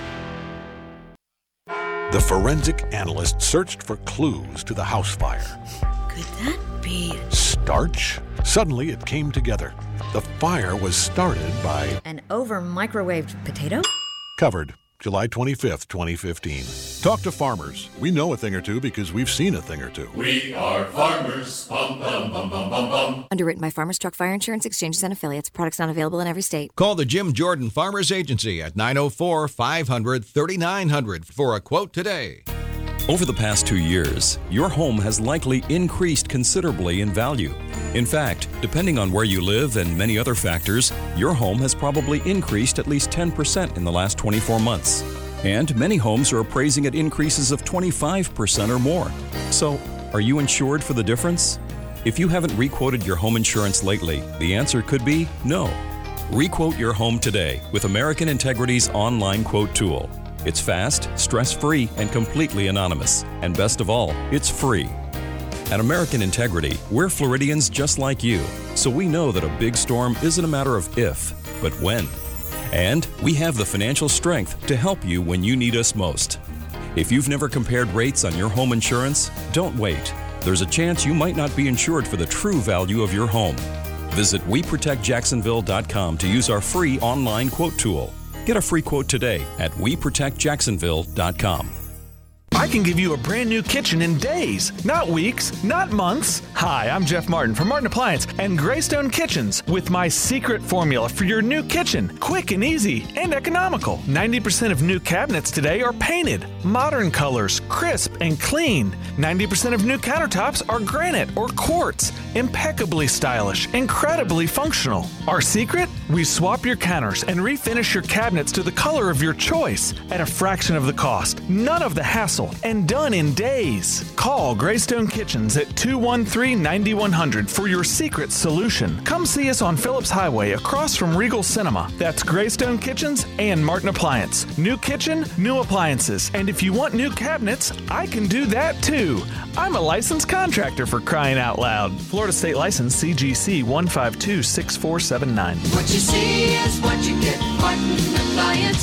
[SPEAKER 5] The forensic analyst searched for clues to the house fire.
[SPEAKER 20] Could that be
[SPEAKER 5] starch? Suddenly it came together. The fire was started by
[SPEAKER 20] an over-microwaved potato?
[SPEAKER 5] Covered July 25th, 2015. Talk to farmers. We know a thing or two because we've seen a thing or two.
[SPEAKER 7] We are farmers. Bum, bum, bum, bum, bum, bum.
[SPEAKER 8] Underwritten by Farmers Truck Fire Insurance Exchanges and Affiliates. Products not available in every state.
[SPEAKER 1] Call the Jim Jordan Farmers Agency at 904-500-3900 for a quote today.
[SPEAKER 9] Over the past 2 years, your home has likely increased considerably in value. In fact, depending on where you live and many other factors, your home has probably increased at least 10% in the last 24 months. And many homes are appraising at increases of 25% or more. So, are you insured for the difference? If you haven't requoted your home insurance lately, the answer could be no. Requote your home today with American Integrity's online quote tool. It's fast, stress-free, and completely anonymous. And best of all, it's free. At American Integrity, we're Floridians just like you, so we know that a big storm isn't a matter of if, but when. And we have the financial strength to help you when you need us most. If you've never compared rates on your home insurance, don't wait. There's a chance you might not be insured for the true value of your home. Visit WeProtectJacksonville.com to use our free online quote tool. Get a free quote today at WeProtectJacksonville.com.
[SPEAKER 21] I can give you a brand new kitchen in days, not weeks, not months. Hi, I'm Jeff Martin from Martin Appliance and Greystone Kitchens with my secret formula for your new kitchen. Quick and easy and economical. 90% of new cabinets today are painted, modern colors, crisp and clean. 90% of new countertops are granite or quartz, impeccably stylish, incredibly functional. Our secret? We swap your counters and refinish your cabinets to the color of your choice at a fraction of the cost. None of the hassle. And done in days. Call Greystone Kitchens at 213-9100 for your secret solution. Come see us on Phillips Highway across from Regal Cinema. That's Greystone Kitchens and Martin Appliance. New kitchen, new appliances. And if you want new cabinets, I can do that too. I'm a licensed contractor, for crying out loud. Florida State License CGC 1526479.
[SPEAKER 7] What you see is what you get. Martin Appliance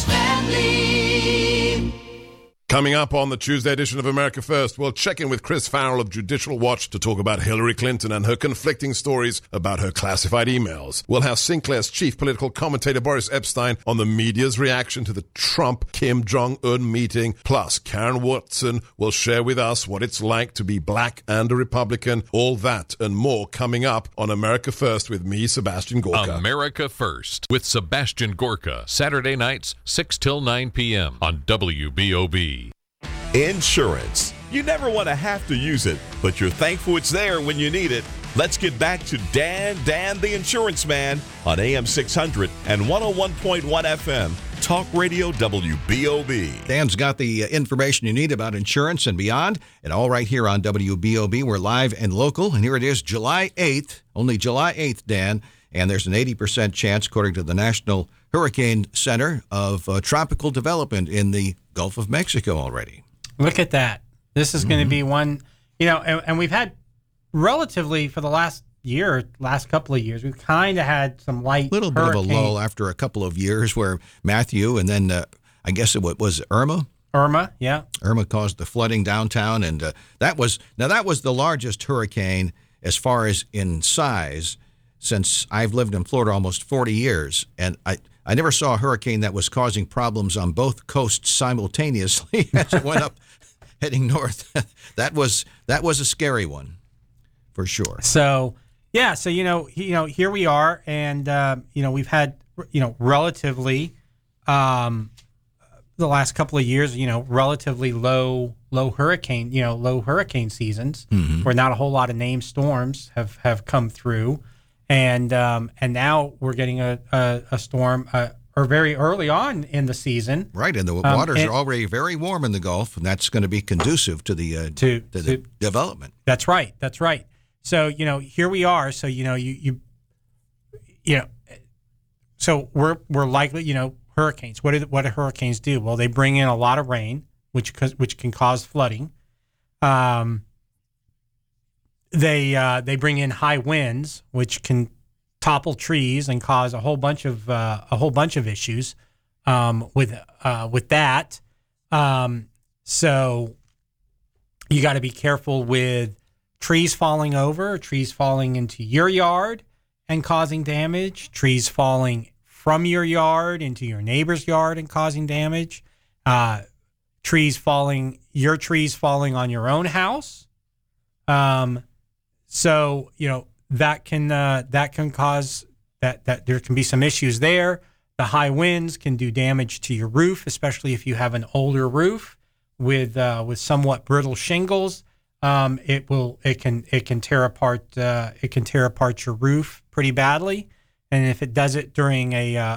[SPEAKER 7] Family.
[SPEAKER 22] Coming up on the Tuesday edition of America First, we'll check in with Chris Farrell of Judicial Watch to talk about Hillary Clinton and her conflicting stories about her classified emails. We'll have Sinclair's chief political commentator Boris Epstein on the media's reaction to the Trump-Kim Jong-un meeting. Plus, Karen Watson will share with us what it's like to be black and a Republican. All that and more coming up on America First with me, Sebastian Gorka.
[SPEAKER 14] America First with Sebastian Gorka. Saturday nights, 6 till 9 p.m. on WBOB.
[SPEAKER 3] Insurance. You never want to have to use it, but you're thankful it's there when you need it. Let's get back to Dan the Insurance Man on AM 600 and 101.1 FM. Talk Radio WBOB.
[SPEAKER 1] Dan's got the information you need about insurance and beyond, and all right here on WBOB. We're live and local, and here it is, July 8th, only July 8th, Dan, and there's an 80% chance, according to the National Hurricane Center, of tropical development in the Gulf of Mexico already.
[SPEAKER 4] Look at that. This is going to be one, and we've had relatively for the last couple of years, we've kind of had some light
[SPEAKER 1] little bit of a lull after a couple of years where Matthew and then I guess it was Irma.
[SPEAKER 4] Irma, yeah.
[SPEAKER 1] Irma caused the flooding downtown, and that was the largest hurricane as far as in size since I've lived in Florida almost 40 years, and I never saw a hurricane that was causing problems on both coasts simultaneously as it went up heading north. That was a scary one, for sure.
[SPEAKER 4] So here we are, and we've had relatively the last couple of years, relatively low hurricane seasons, where not a whole lot of named storms have come through. And now we're getting a storm or very early on in the season.
[SPEAKER 1] Right, and the waters are already very warm in the Gulf, and that's going to be conducive to the the development.
[SPEAKER 4] That's right. So here we are. So so we're likely hurricanes. What do hurricanes do? Well, they bring in a lot of rain, which can cause flooding. they bring in high winds, which can topple trees and cause a whole bunch of issues with that. So you got to be careful with trees falling over, trees falling into your yard and causing damage, trees falling from your yard into your neighbor's yard and causing damage, trees falling on your own house. So, that can cause that there can be some issues there. The high winds can do damage to your roof, especially if you have an older roof with somewhat brittle shingles. It can tear apart your roof pretty badly. And if it does it during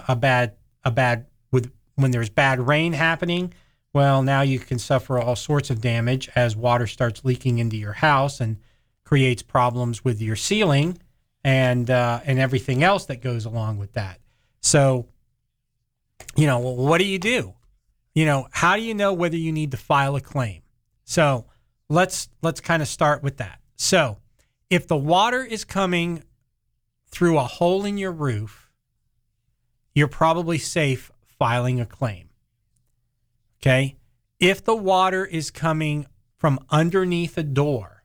[SPEAKER 4] when there's bad rain happening, well, now you can suffer all sorts of damage as water starts leaking into your house and creates problems with your ceiling and everything else that goes along with that. So, what do you do? How do you know whether you need to file a claim? So let's kind of start with that. So if the water is coming through a hole in your roof, you're probably safe filing a claim. Okay? If the water is coming from underneath a door,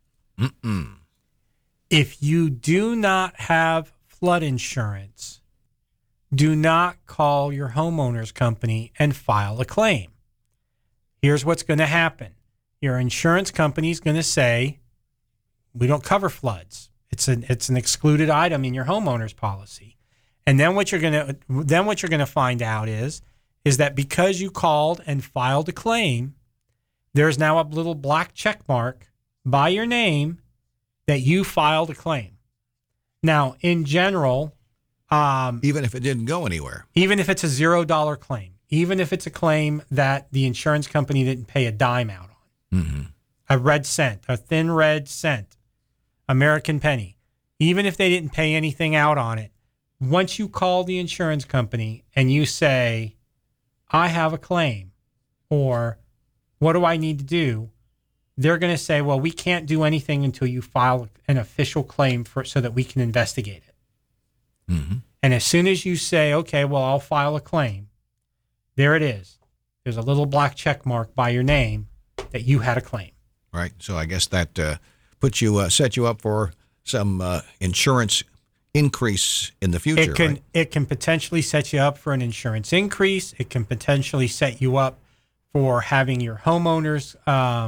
[SPEAKER 4] if you do not have flood insurance, do not call your homeowner's company and file a claim. Here's what's going to happen. Your insurance company is going to say, we don't cover floods. It's an excluded item in your homeowner's policy. And then what you're going to find out is that because you called and filed a claim, there's now a little black check mark by your name that you filed a claim. Now, in general,
[SPEAKER 1] even if it didn't go anywhere,
[SPEAKER 4] even if it's a $0 claim, even if it's a claim that the insurance company didn't pay a dime out on, a red cent, a thin red cent, American penny, even if they didn't pay anything out on it, once you call the insurance company and you say, I have a claim, or what do I need to do? They're going to say, well, we can't do anything until you file an official claim so that we can investigate it. And as soon as you say, okay, well, I'll file a claim, there it is. There's a little black check mark by your name that you had a claim.
[SPEAKER 1] Right. So I guess that set you up for some insurance increase in the future.
[SPEAKER 4] It can potentially set you up for an insurance increase. It can potentially set you up for having your homeowners,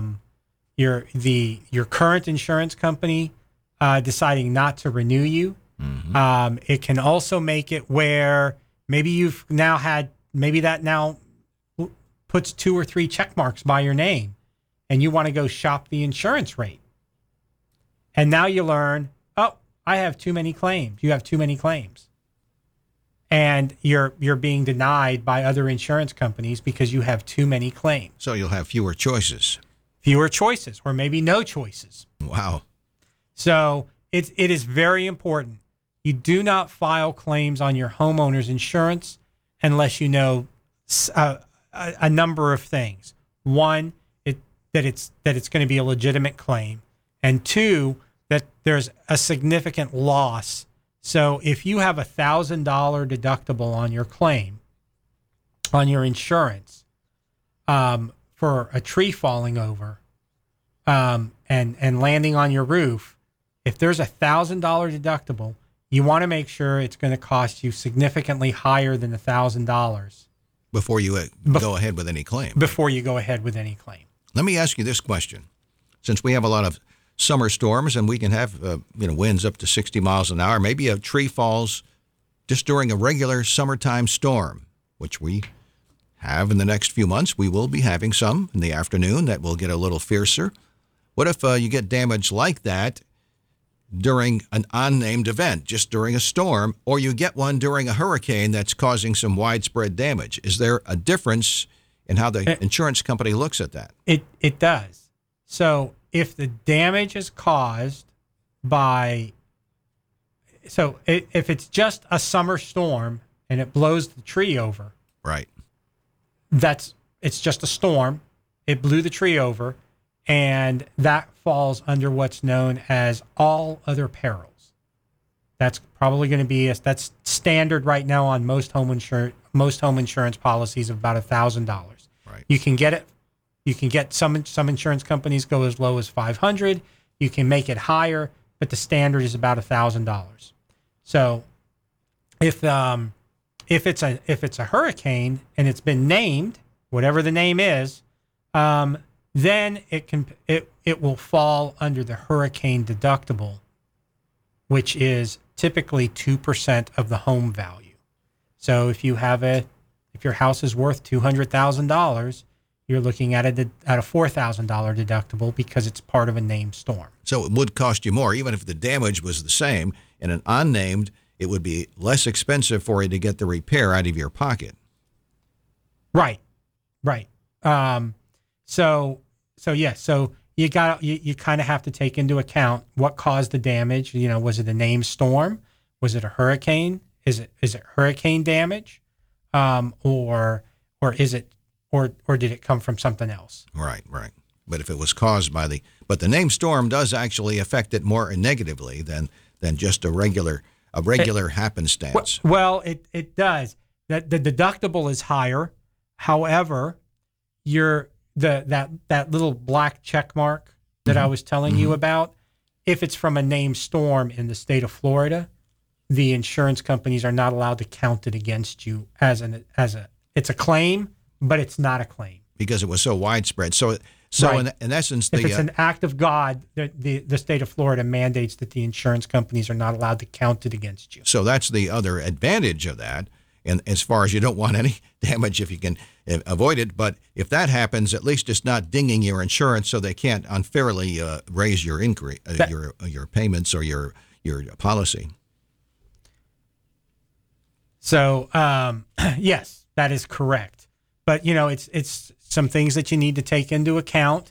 [SPEAKER 4] your current insurance company deciding not to renew you. It can also make it where maybe that now puts 2 or 3 check marks by your name and you want to go shop the insurance rate. And now you learn, I have too many claims. You have too many claims. And you're being denied by other insurance companies because you have too many claims.
[SPEAKER 1] So you'll have fewer choices.
[SPEAKER 4] Or maybe no choices.
[SPEAKER 1] Wow.
[SPEAKER 4] So it is very important. You do not file claims on your homeowner's insurance unless you know a number of things. One, that it's going to be a legitimate claim, and 2, that there's a significant loss. So if you have $1,000 deductible on your claim, on your insurance, for a tree falling over, and landing on your roof, if there's $1,000 deductible, you want to make sure it's going to cost you significantly higher than $1,000
[SPEAKER 1] before you go ahead with any claim.
[SPEAKER 4] Before you go ahead with any claim.
[SPEAKER 1] Let me ask you this question: since we have a lot of summer storms and we can have winds up to 60 miles an hour, maybe a tree falls just during a regular summertime storm, which we have in the next few months. We will be having some in the afternoon that will get a little fiercer. What if you get damage like that during an unnamed event, just during a storm, or you get one during a hurricane that's causing some widespread damage? Is there a difference in how the insurance company looks at that?
[SPEAKER 4] It does. So if the damage is caused by, if it's just a summer storm and it blows the tree over,
[SPEAKER 1] right?
[SPEAKER 4] It's just a storm. It blew the tree over, and that falls under what's known as all other perils. That's probably going to be that's standard right now on most home insurance policies of about $1,000.
[SPEAKER 1] Right.
[SPEAKER 4] You can get it. You can get some insurance companies go as low as $500. You can make it higher, but the standard is about $1,000. So if it's a hurricane and it's been named, whatever the name is, then it will fall under the hurricane deductible, which is typically 2% of the home value. So if your house is worth $200,000, you're looking at a $4,000 deductible because it's part of a named storm.
[SPEAKER 1] So it would cost you more, even if the damage was the same. In an unnamed, it would be less expensive for you to get the repair out of your pocket.
[SPEAKER 4] Right. So you kind of have to take into account what caused the damage. Was it a named storm? Was it a hurricane? Is it hurricane damage? Or did it come from something else?
[SPEAKER 1] Right. But if it was caused by but the named storm does actually affect it more negatively than just a regular happenstance.
[SPEAKER 4] Well, it does. That the deductible is higher. However, that little black check mark that I was telling you about, if it's from a named storm in the state of Florida, the insurance companies are not allowed to count it against you it's a claim, but it's not a claim
[SPEAKER 1] because it was so widespread. So
[SPEAKER 4] right.
[SPEAKER 1] in essence,
[SPEAKER 4] if it's an act of God, the state of Florida mandates that the insurance companies are not allowed to count it against you.
[SPEAKER 1] So that's the other advantage of that. And as far as you don't want any damage if you can avoid it, but if that happens, at least it's not dinging your insurance, so they can't unfairly raise your increase, your payments or your policy. So
[SPEAKER 4] yes, that is correct. But it's some things that you need to take into account.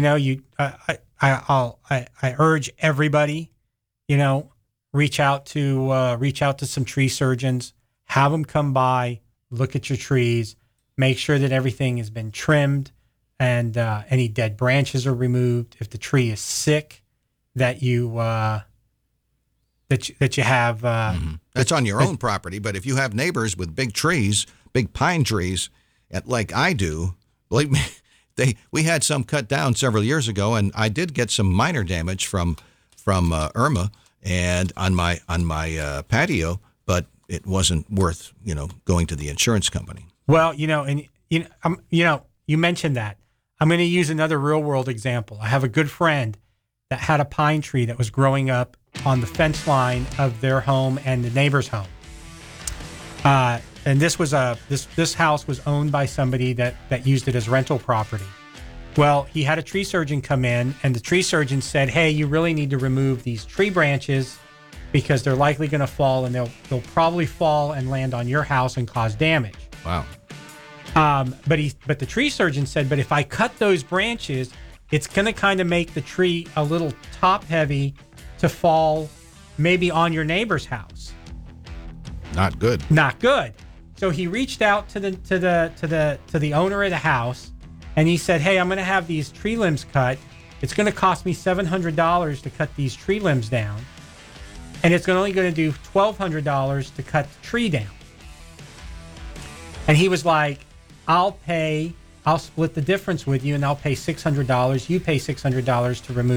[SPEAKER 4] I urge everybody, reach out to some tree surgeons. Have them come by, look at your trees, make sure that everything has been trimmed and any dead branches are removed. If the tree is sick, that you that you have.
[SPEAKER 1] That's on your own property, but if you have neighbors with big trees, big pine trees, like I do, believe me, we had some cut down several years ago, and I did get some minor damage from Irma and on my patio, but it wasn't worth, going to the insurance company.
[SPEAKER 4] Well, you mentioned that. I'm going to use another real world example. I have a good friend that had a pine tree that was growing up on the fence line of their home and the neighbor's home. And this house was owned by somebody that used it as rental property. Well, he had a tree surgeon come in, and the tree surgeon said, "Hey, you really need to remove these tree branches because they're likely going to fall, and they'll probably fall and land on your house and cause damage."
[SPEAKER 1] Wow.
[SPEAKER 4] But the tree surgeon said, "But if I cut those branches, it's going to kind of make the tree a little top heavy to fall maybe on your neighbor's house."
[SPEAKER 1] Not good.
[SPEAKER 4] Not good. So he reached out to the owner of the house, and he said, "Hey, I'm going to have these tree limbs cut. It's going to cost me $700 to cut these tree limbs down, and it's only going to do $1,200 to cut the tree down." And he was like, I'll split the difference with you, and I'll pay $600. You pay $600 to remove